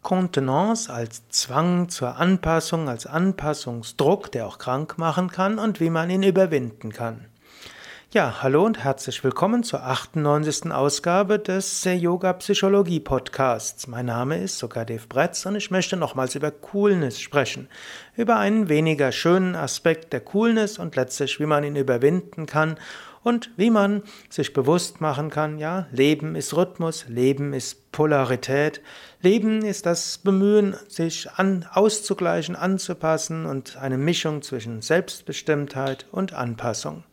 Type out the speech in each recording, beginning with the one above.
Kontenance als Zwang zur Anpassung, als Anpassungsdruck, der auch krank machen kann und wie man ihn überwinden kann. Ja, hallo und herzlich willkommen zur 98. Ausgabe des Yoga-Psychologie-Podcasts. Mein Name ist Sukadev Bretz und ich möchte nochmals über Coolness sprechen. Über einen weniger schönen Aspekt der Coolness und letztlich, wie man ihn überwinden kann und wie man sich bewusst machen kann, ja, Leben ist Rhythmus, Leben ist Polarität, Leben ist das Bemühen, sich auszugleichen, anzupassen und eine Mischung zwischen Selbstbestimmtheit und Anpassung.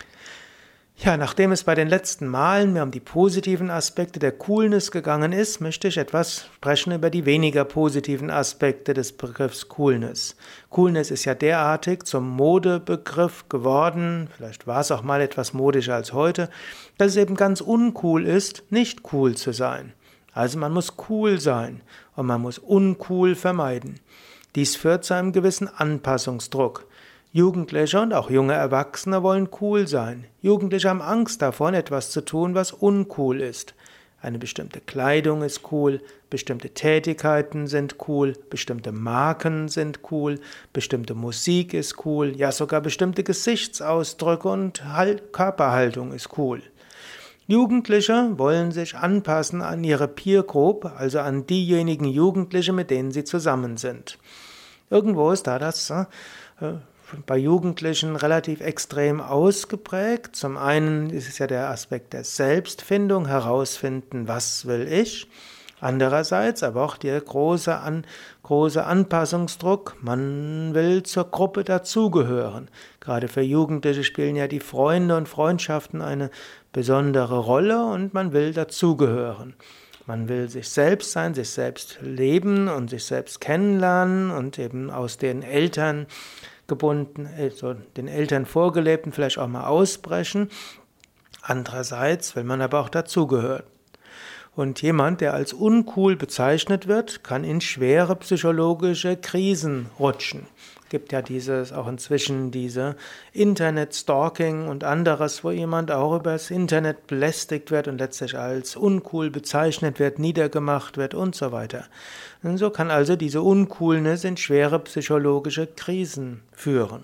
Ja, nachdem es bei den letzten Malen mehr um die positiven Aspekte der Coolness gegangen ist, möchte ich etwas sprechen über die weniger positiven Aspekte des Begriffs Coolness. Coolness ist ja derartig zum Modebegriff geworden, vielleicht war es auch mal etwas modischer als heute, dass es eben ganz uncool ist, nicht cool zu sein. Also man muss cool sein und man muss uncool vermeiden. Dies führt zu einem gewissen Anpassungsdruck. Jugendliche und auch junge Erwachsene wollen cool sein. Jugendliche haben Angst davon, etwas zu tun, was uncool ist. Eine bestimmte Kleidung ist cool, bestimmte Tätigkeiten sind cool, bestimmte Marken sind cool, bestimmte Musik ist cool, ja sogar bestimmte Gesichtsausdrücke und Körperhaltung ist cool. Jugendliche wollen sich anpassen an ihre Peer Group, also an diejenigen Jugendliche, mit denen sie zusammen sind. Irgendwo ist da das bei Jugendlichen relativ extrem ausgeprägt. Zum einen ist es ja der Aspekt der Selbstfindung, herausfinden, was will ich. Andererseits aber auch der große Anpassungsdruck, man will zur Gruppe dazugehören. Gerade für Jugendliche spielen ja die Freunde und Freundschaften eine besondere Rolle und man will dazugehören. Man will sich selbst sein, sich selbst leben und sich selbst kennenlernen und eben aus den Eltern gebunden, also den Eltern vorgelebten vielleicht auch mal ausbrechen. Andererseits will man aber auch dazugehören. Und jemand, der als uncool bezeichnet wird, kann in schwere psychologische Krisen rutschen. Es gibt ja auch inzwischen diese Internet-Stalking und anderes, wo jemand auch übers Internet belästigt wird und letztlich als uncool bezeichnet wird, niedergemacht wird und so weiter. Und so kann also diese Uncoolness in schwere psychologische Krisen führen.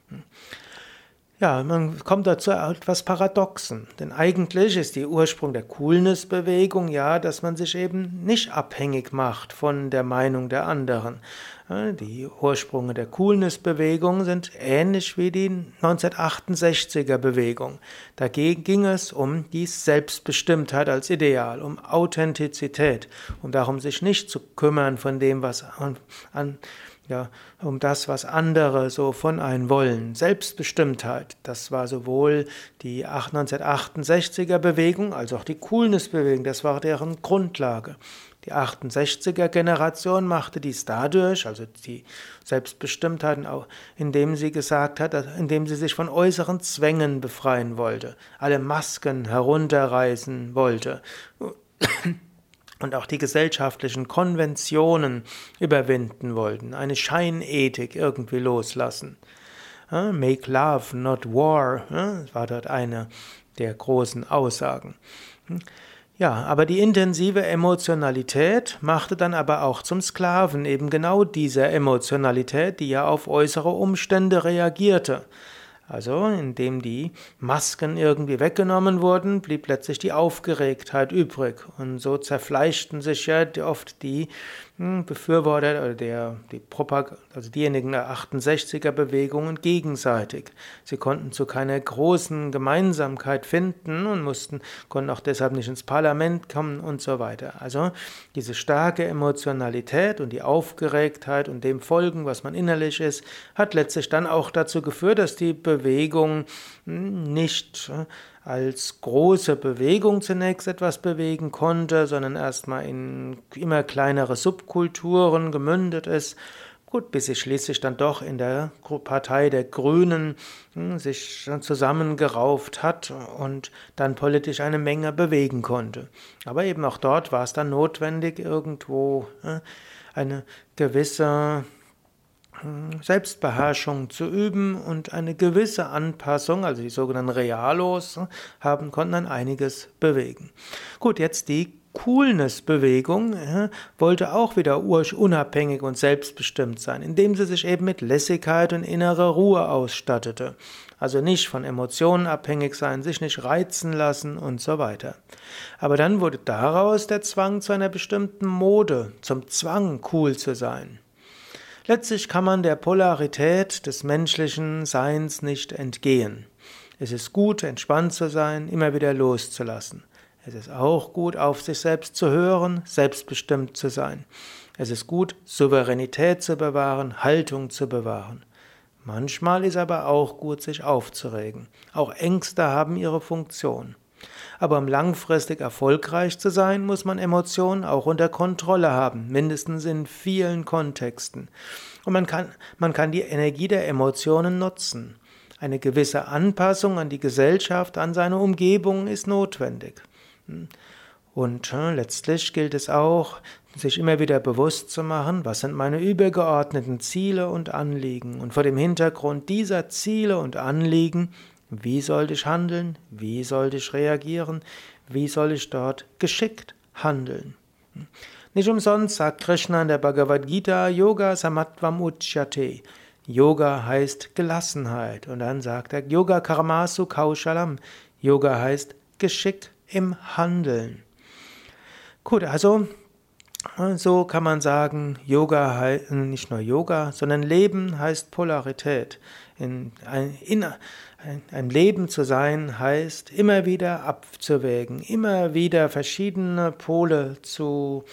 Ja, man kommt dazu etwas Paradoxen, denn eigentlich ist der Ursprung der Coolness-Bewegung ja, dass man sich eben nicht abhängig macht von der Meinung der anderen. Die Ursprünge der Coolness-Bewegung sind ähnlich wie die 1968er-Bewegung. Dagegen ging es um die Selbstbestimmtheit als Ideal, um Authentizität, um darum, sich nicht zu kümmern von dem, um das, was andere so von einem wollen. Selbstbestimmtheit, das war sowohl die 1968er Bewegung als auch die Coolness-Bewegung, das war deren Grundlage. Die 68er Generation machte dies dadurch, also die Selbstbestimmtheit, indem sie gesagt hat, indem sie sich von äußeren Zwängen befreien wollte, alle Masken herunterreißen wollte und auch die gesellschaftlichen Konventionen überwinden wollten, eine Scheinethik irgendwie loslassen. Make love, not war, war dort eine der großen Aussagen. Ja, aber die intensive Emotionalität machte dann aber auch zum Sklaven eben genau dieser Emotionalität, die ja auf äußere Umstände reagierte. Also, indem die Masken irgendwie weggenommen wurden, blieb letztlich die Aufgeregtheit übrig. Und so zerfleischten sich ja oft die Befürworter oder also diejenigen der 68er-Bewegungen gegenseitig. Sie konnten zu keiner großen Gemeinsamkeit finden und konnten auch deshalb nicht ins Parlament kommen und so weiter. Also diese starke Emotionalität und die Aufgeregtheit und dem Folgen, was man innerlich ist, hat letztlich dann auch dazu geführt, dass die Bewegung nicht als große Bewegung zunächst etwas bewegen konnte, sondern erstmal in immer kleinere Subkulturen gemündet ist. Gut, bis sie schließlich dann doch in der Partei der Grünen sich zusammengerauft hat und dann politisch eine Menge bewegen konnte. Aber eben auch dort war es dann notwendig, irgendwo eine gewisse Selbstbeherrschung zu üben und eine gewisse Anpassung, also die sogenannten Realos, konnten dann einiges bewegen. Gut, jetzt die Coolness-Bewegung wollte auch wieder unabhängig und selbstbestimmt sein, indem sie sich eben mit Lässigkeit und innerer Ruhe ausstattete. Also nicht von Emotionen abhängig sein, sich nicht reizen lassen und so weiter. Aber dann wurde daraus der Zwang zu einer bestimmten Mode, zum Zwang, cool zu sein. Letztlich kann man der Polarität des menschlichen Seins nicht entgehen. Es ist gut, entspannt zu sein, immer wieder loszulassen. Es ist auch gut, auf sich selbst zu hören, selbstbestimmt zu sein. Es ist gut, Souveränität zu bewahren, Haltung zu bewahren. Manchmal ist aber auch gut, sich aufzuregen. Auch Ängste haben ihre Funktion. Aber um langfristig erfolgreich zu sein, muss man Emotionen auch unter Kontrolle haben, mindestens in vielen Kontexten. Und man kann die Energie der Emotionen nutzen. Eine gewisse Anpassung an die Gesellschaft, an seine Umgebung ist notwendig. Und letztlich gilt es auch, sich immer wieder bewusst zu machen, was sind meine übergeordneten Ziele und Anliegen. Und vor dem Hintergrund dieser Ziele und Anliegen, wie sollte ich handeln, wie sollte ich reagieren, wie soll ich dort geschickt handeln. Nicht umsonst sagt Krishna in der Bhagavad Gita, Yoga Samatvam Uchyate. Yoga heißt Gelassenheit. Und dann sagt er, Yoga Karmasu Kaushalam. Yoga heißt Geschick im Handeln. Gut, also so kann man sagen, Yoga heißt nicht nur Yoga, sondern Leben heißt Polarität. In ein Leben zu sein heißt immer wieder abzuwägen, immer wieder verschiedene Pole zu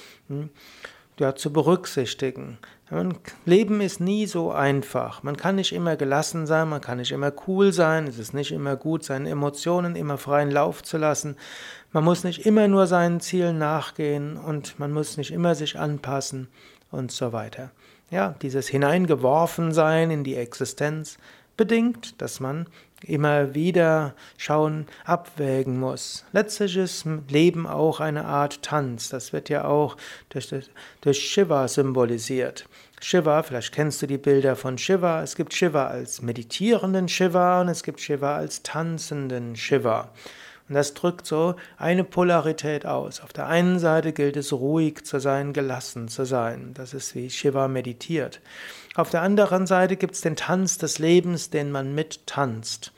berücksichtigen. Leben ist nie so einfach. Man kann nicht immer gelassen sein, man kann nicht immer cool sein, es ist nicht immer gut, seine Emotionen immer freien Lauf zu lassen. Man muss nicht immer nur seinen Zielen nachgehen und man muss nicht immer sich anpassen und so weiter. Ja, dieses Hineingeworfensein in die Existenz bedingt, dass man immer wieder abwägen muss. Letztlich ist Leben auch eine Art Tanz. Das wird ja auch durch Shiva symbolisiert. Shiva, vielleicht kennst du die Bilder von Shiva. Es gibt Shiva als meditierenden Shiva und es gibt Shiva als tanzenden Shiva. Und das drückt so eine Polarität aus. Auf der einen Seite gilt es, ruhig zu sein, gelassen zu sein. Das ist, wie Shiva meditiert. Auf der anderen Seite gibt es den Tanz des Lebens, den man mittanzt.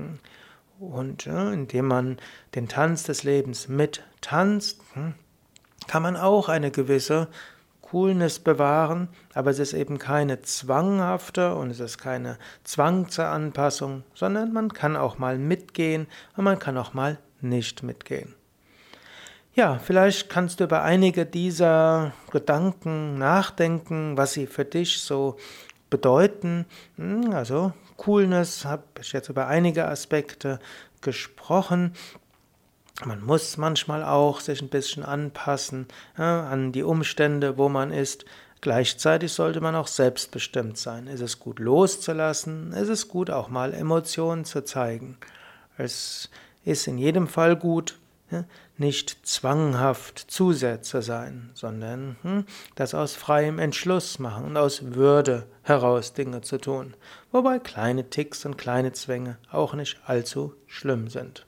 Und indem man den Tanz des Lebens mittanzt, kann man auch eine gewisse Coolness bewahren, aber es ist eben keine zwanghafte und es ist keine Zwang zur Anpassung, sondern man kann auch mal mitgehen und man kann auch mal nicht mitgehen. Ja, vielleicht kannst du über einige dieser Gedanken nachdenken, was sie für dich so bedeuten. Also Coolness, habe ich jetzt über einige Aspekte gesprochen. Man muss manchmal auch sich ein bisschen anpassen an die Umstände, wo man ist. Gleichzeitig sollte man auch selbstbestimmt sein. Es ist gut loszulassen, es ist gut auch mal Emotionen zu zeigen. Es ist in jedem Fall gut, nicht zwanghaft zu sehr zu sein, sondern das aus freiem Entschluss machen und aus Würde heraus Dinge zu tun. Wobei kleine Ticks und kleine Zwänge auch nicht allzu schlimm sind.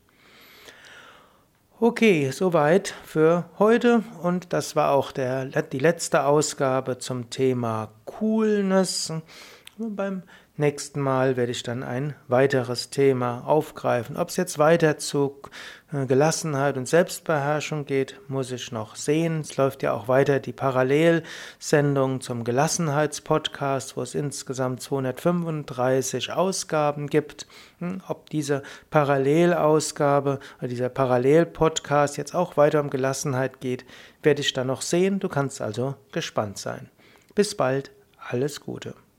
Okay, soweit für heute und das war auch die letzte Ausgabe zum Thema Coolness. Beim nächsten Mal werde ich dann ein weiteres Thema aufgreifen. Ob es jetzt weiter zu Gelassenheit und Selbstbeherrschung geht, muss ich noch sehen. Es läuft ja auch weiter die Parallelsendung zum Gelassenheitspodcast, wo es insgesamt 235 Ausgaben gibt. Ob diese Parallelausgabe oder dieser Parallelpodcast jetzt auch weiter um Gelassenheit geht, werde ich dann noch sehen. Du kannst also gespannt sein. Bis bald, alles Gute.